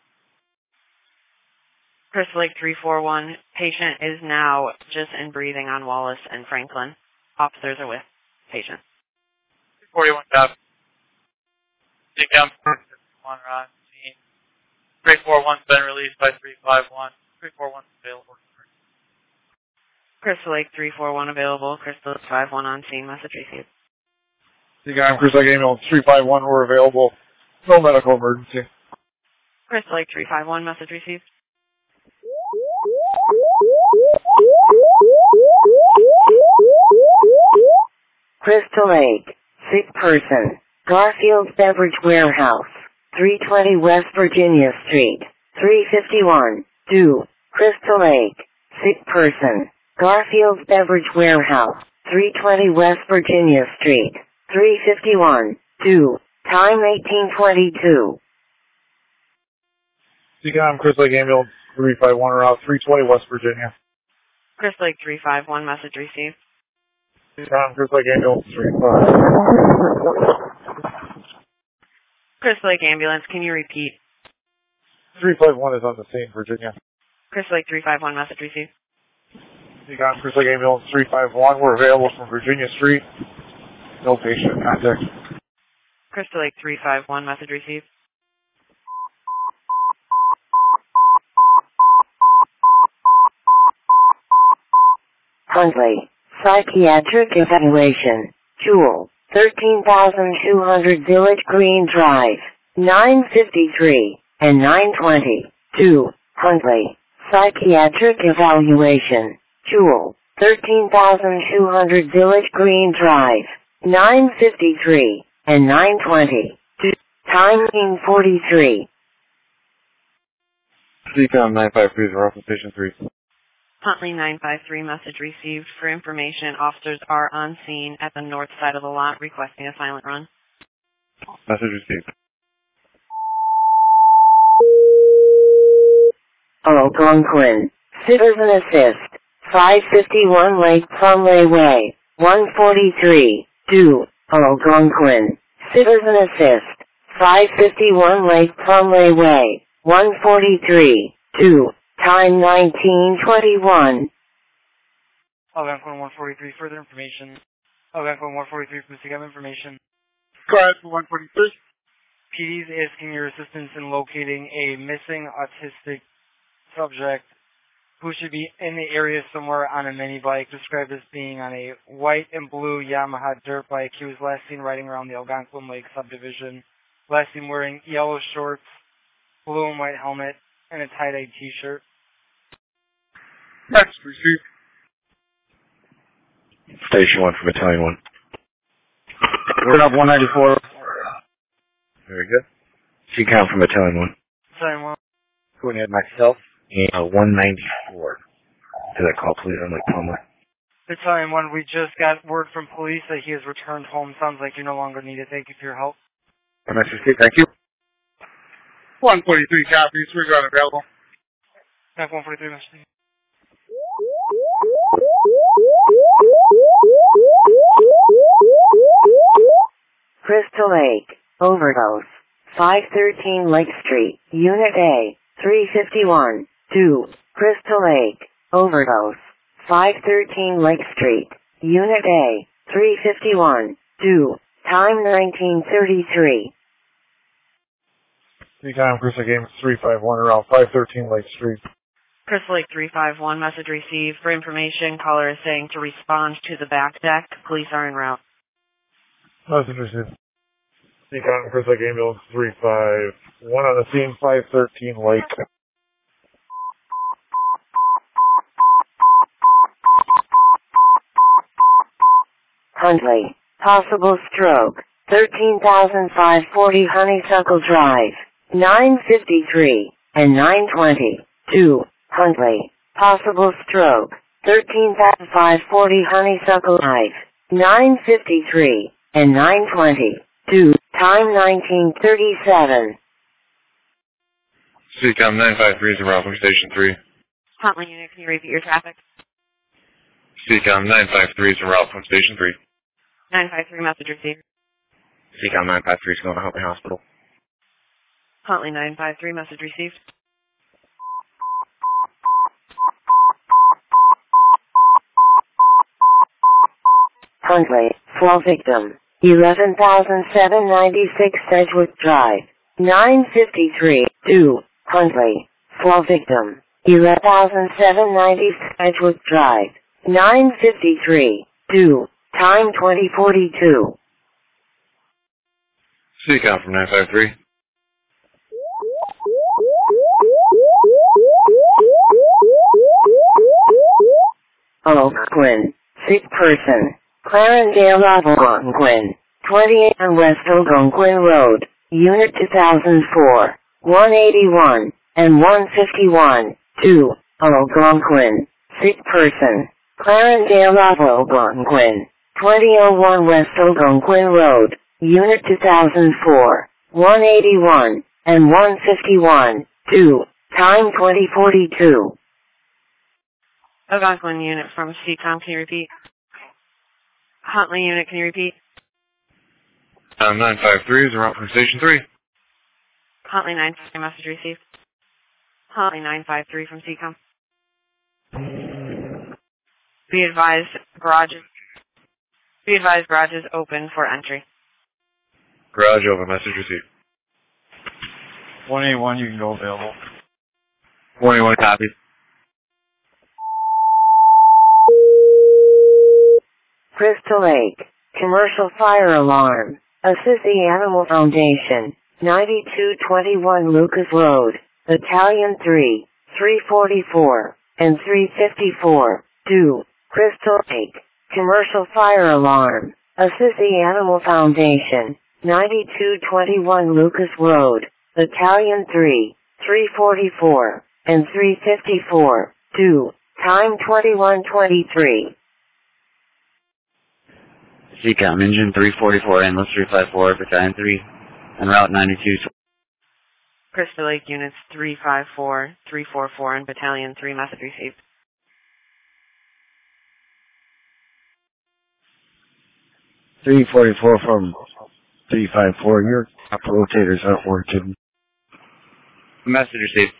Crystal Lake three four one, patient is now just in breathing on Wallace and Franklin. Officers are with patient. three forty-one copy. C COM, one on scene. three four one's been released by three five one. three four one's available. Crystal Lake three four one available. Crystal Lake five one on scene, message received. C COM, Crystal Lake Ambulance three five one were available. No medical emergency. Crystal Lake three five one, message received. Crystal Lake, sick person, Garfield's Beverage Warehouse, three twenty West Virginia Street, three fifty-one, two, Crystal Lake, sick person, Garfield's Beverage Warehouse, three twenty West Virginia Street, three fifty-one, two, time eighteen twenty-two. Seacom, Crystal Lake Ambulance three five one, Route three twenty West Virginia. Crystal Lake three five one, message received. Seacom, Crystal Lake Ambulance three five. Crystal Lake Ambulance, can you repeat? three five one is on the scene, Virginia. Crystal Lake three five one, message received. Seacom, Crystal Lake Ambulance three five one, we're available from Virginia Street. No patient contact. Crystal Lake three five one, message received. Huntley, psychiatric evaluation, Jewel, thirteen thousand two hundred Village Green Drive, nine fifty-three, and nine twenty, two, Huntley, psychiatric evaluation, Jewel, thirteen thousand two hundred Village Green Drive, nine fifty-three, and nine twenty, two, time forty-three. Seacom nine five three zero from Station three. Huntley nine five three, message received. For information, officers are on scene at the north side of the lot requesting a silent run. Message received. Algonquin, citizen assist, five fifty-one Lake Plumley Way, one forty-three, two, Algonquin, citizen assist, five fifty-one Lake Plumley Way, one forty-three, two, time nineteen twenty-one. Algonquin one forty-three, further information. Algonquin one forty-three, from Seacom information. Go ahead for one forty-three. P D is asking your assistance in locating a missing autistic subject who should be in the area somewhere on a mini bike, described as being on a white and blue Yamaha dirt bike. He was last seen riding around the Algonquin Lake subdivision. Last seen wearing yellow shorts, blue and white helmet, and a tie-dye t-shirt. Next, receive. Station one from Battalion one. We're up one ninety-four. Very good. Seacom from Battalion one. Battalion one. Going ahead myself. Uh, one ninety-four. Did I call police on Lake Plumley? Battalion one, we just got word from police that he has returned home. Sounds like you no longer need it. Thank you for your help. Message received. Thank you. one forty-three copies. We're going available. Back one forty-three, message. Crystal Lake, overdose, five thirteen Lake Street, Unit A, three fifty-one, two, Crystal Lake, overdose, five thirteen Lake Street, Unit A, three fifty-one, two, time nineteen thirty-three. Seacom, Crystal Lake Ambulance three five one, around five thirteen Lake Street. Crystal Lake three five one, message received. For information, caller is saying to respond to the back deck. Police are en route. Message received. Seacom, Crystal Lake Ambulance three five one on the scene, five thirteen Lake. Huntley, possible stroke, thirteen thousand five hundred forty Honeysuckle Drive, nine fifty-three, and nine twenty, two, Huntley, possible stroke, thirteen thousand five hundred forty Honeysuckle Drive, nine fifty-three, and nine twenty, two, time nineteen thirty-seven. Seacom nine five three zero from Station three. Huntley unit, can you repeat your traffic? Seacom nine five three zero from Station three. nine five three, message received. Seacom nine five three is going to Huntley Hospital. Huntley nine five three, message received. Huntley, fall victim, eleven thousand seven hundred ninety-six Sedgwick Drive, nine fifty-three, two, Huntley, fall victim, eleven thousand seven hundred ninety-six Sedgwick Drive, nine fifty-three, two, time twenty forty-two. Seacom from nine five three. Oak Quinn, sick person, Clarendale Algonquin, twenty-eight on West Algonquin Road, Unit two thousand four, one eighty-one, and one fifty-one, two, Algonquin, sick person. Clarendale Algonquin, twenty oh one West Algonquin Road, Unit two thousand four, one eighty-one, and one fifty-one, two, time twenty forty-two. Algonquin unit from C COM, can you repeat? Huntley unit, can you repeat? Um, nine five three is around from Station three. Huntley nine five three, message received. Huntley nine five three from C COM. Be advised, garages. Be advised, garage is open for entry. Garage over, message received. one eighty-one, you can go available. one eighty-one, copy. Crystal Lake, commercial fire alarm. Assist the Animal Foundation, ninety-two twenty-one Lucas Road, Battalion three, three forty-four, and three fifty-four, two, Crystal Lake, commercial fire alarm. Assist the Animal Foundation, ninety-two twenty-one Lucas Road, Battalion three, three forty-four, and three fifty-four, two, time twenty-one twenty-three. C COM, engine three forty-four, endless three five four, battalion three, en route ninety-two. Crystal Lake units three five four, three four four, and battalion three, message received. three forty-four from three five four, your upper rotators aren't working. Message received.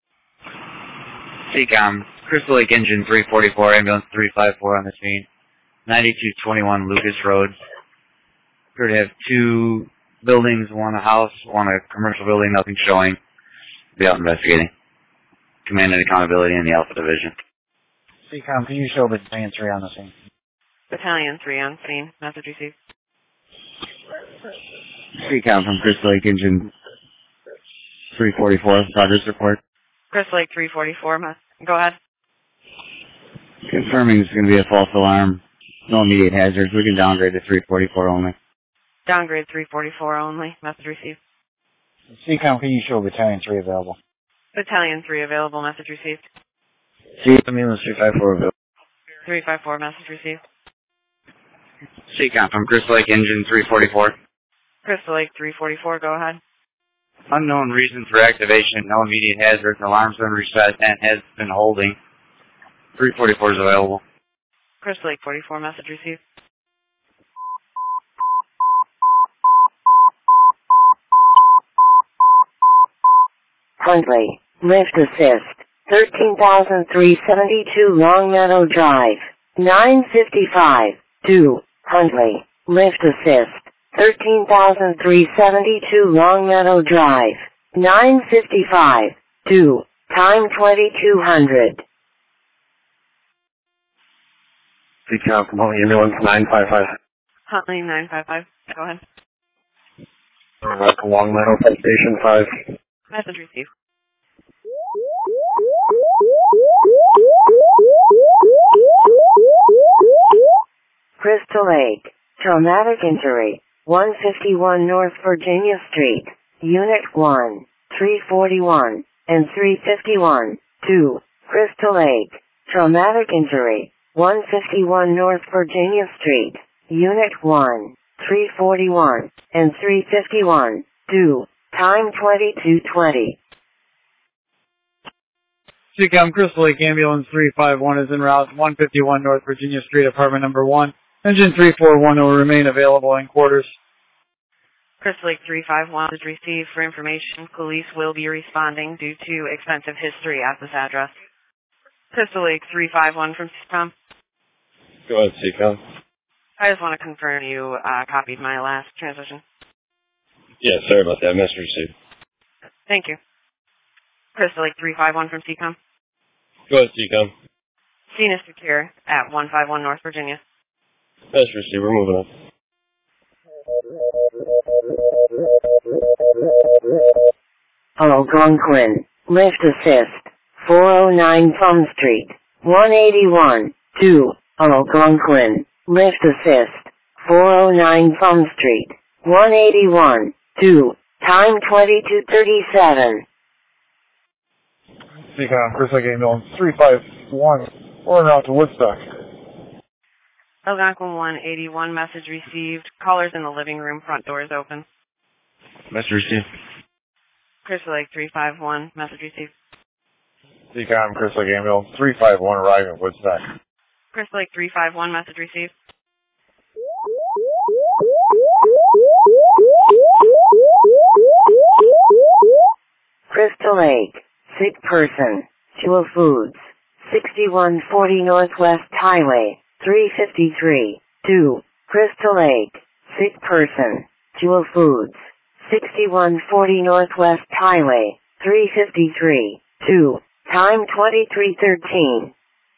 C COM, Crystal Lake engine three forty-four, ambulance three five four on the scene. ninety-two twenty-one Lucas Road. Appear to have two buildings, one a house, one a commercial building, nothing showing. Be out investigating. Command and accountability in the Alpha Division. C COM, can you show battalion three on the scene? Battalion three on scene, message received. C COM from Crystal Lake engine three forty-four, progress report. Crystal Lake three forty-four, go ahead. Confirming it's going to be a false alarm. No immediate hazards. We can downgrade to three forty-four only. Downgrade three forty-four only. Message received. C COM, can you show battalion three available? Battalion three available. Message received. C COM, ambulance three five four available. three five four, message received. C COM from Crystal Lake engine three forty-four. Crystal Lake three forty-four, go ahead. Unknown reason for activation. No immediate hazards. Alarm's been reset and has been holding. three forty-four is available. Crystal Lake forty-four, message received. Huntley, lift assist, thirteen thousand three hundred seventy-two Long Meadow Drive, nine fifty-five, two, Huntley, lift assist, thirteen thousand three hundred seventy-two Long Meadow Drive, nine fifty-five, two, time twenty-two hundred. C COM from Huntley, ambulance nine five five. Huntley nine five five, go ahead. Long Meadow, Station five. Message received. Crystal Lake, traumatic injury, one fifty-one North Virginia Street, Unit one, three forty-one, and three fifty-one, two, Crystal Lake, traumatic injury, one fifty-one North Virginia Street, Unit one, three forty-one, and three fifty-one, two, time twenty-two twenty. C COM, Crystal Lake Ambulance three five one is en route, one fifty-one North Virginia Street, apartment number one. Engine three four one will remain available in quarters. Crystal Lake three five one is received for information. Police will be responding due to extensive history at this address. Crystal Lake three five one from C COM. Go ahead, C COM. I just want to confirm you uh, copied my last transmission. Yeah, sorry about that. Message received. Thank you. Crystal Lake three five one from C COM. Go ahead, C COM. Scene is secure at one five one North Virginia. Message received. We're moving on. Algonquin, lift assist, four oh nine Plum Street, one eighty-one, two, Algonquin, Lift Assist, four oh nine Plum Street, one eighty-one, two, time twenty-two thirty-seven. Seacom, Chris Lake Ambulance three five one, order out to Woodstock. Algonquin one eighty-one, message received. Callers in the living room, front doors open. Message received. Crystal Lake three five one, message received. Seacom, Chris Lake Ambulance three five one, arriving at Woodstock. Crystal Lake three five one, message received. Crystal Lake, sick person, Jewel Foods, sixty-one forty Northwest Highway, three fifty-three, two, Crystal Lake, sick person, Jewel Foods, sixty-one forty Northwest Highway, three fifty-three, two, time twenty-three thirteen.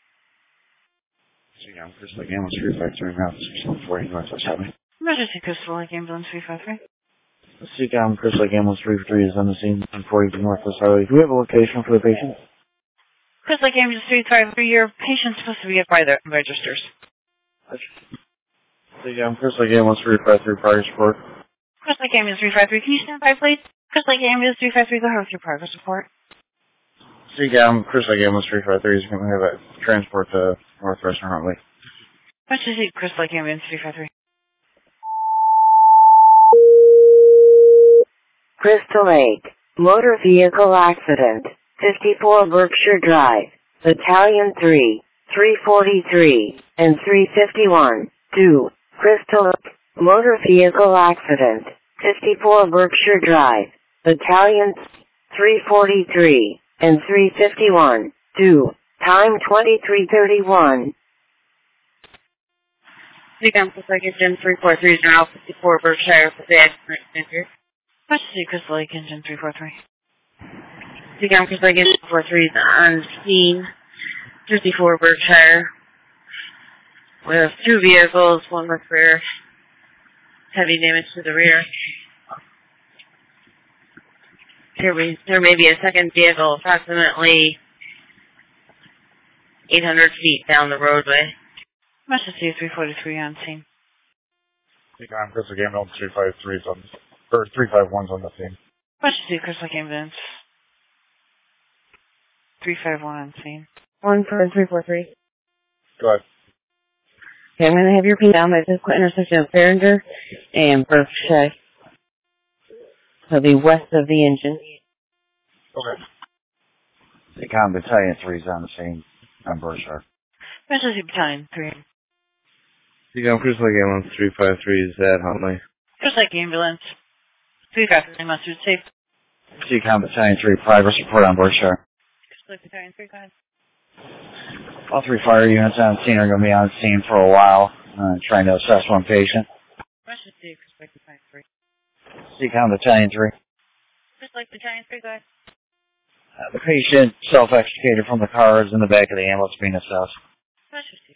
Seacom, Chris Lake Ambulance three five three, now sixty-one forty Northwest Highway. Emergency Crystal Lake Ambulance three five three. Seacom, Chris Lake Ambulance three five three is on the scene on forty-two Northwest Highway. Do we have a location for the patient? Crystal Lake Ambulance three five three, your patient's supposed to be at by the registers. Seacom, Chris Lake Ambulance three five three, progress report. Crystal Lake Ambulance three five three, can you stand by, please? Crystal Lake Ambulance three five three, go ahead with your progress report. Seacom, Chris Lake Ambulance three five three is going to have a transport to Northwestern Huntley. Emergency Crystal Lake Ambulance three five three. Crystal Lake, motor vehicle accident, fifty-four Berkshire Drive, Battalion three, three forty-three, and three fifty-one, two, Crystal Lake, motor vehicle accident, fifty-four Berkshire Drive, Battalion three forty-three, and three fifty-one, two, time twenty-three thirty-one. Seacom, Crystal Lake Engine three four three is now fifty-four Berkshire, for the accident center. Emergency Crystal Lake Engine three four three. Seacom, Crystal Lake Engine four three is on scene, fifty-four Berkshire, with two vehicles, one with rear, heavy damage to the rear. There, we, there may be a second vehicle approximately eight hundred feet down the roadway. Emergency three forty-three on scene. Seacom, Chris Lake Ambulance three five three is on, or three five one's on the scene. Emergency Crystal Lake Ambulance three five one on scene. One for three four three. Go ahead. Okay, I'm going to have your pin down by the physical intersection of Behringer and Berkshire. So the west of the engine. Okay. Seacom, Battalion three is on the scene on Berkshire. Emergency Battalion three. Seacom, Crystal Lake Ambulance three five three is at Huntley. Crystal Lake Ambulance three five three, mustard safe. Seacom, Battalion three, progress report on Berkshire. Crystal Lake Battalion three, go ahead. All three fire units on scene are going to be on scene for a while, uh, trying to assess one patient. Emergency Crystal Lake Battalion three. Seacom, Battalion three. Crystal Lake Battalion three, go ahead. Uh, the patient self-extricated from the car is in the back of the ambulance being assessed. Emergency